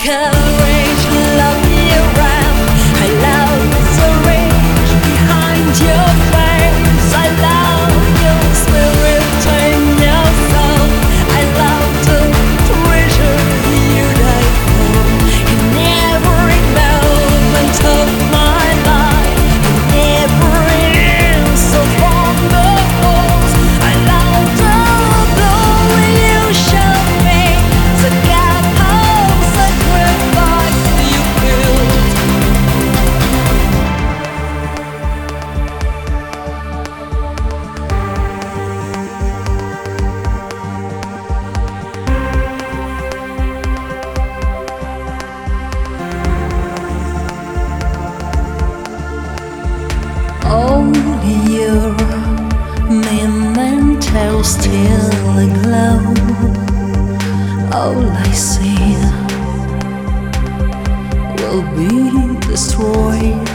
courage, love your wrath. I love the rage behind your face. I love your spirit and your soul. I love the treasure you died for. In every moment of my life, in every inch of the walls, I love the glory you show me. The gap of sacrifice you built. Only your memento still aglow. All I see will be destroyed.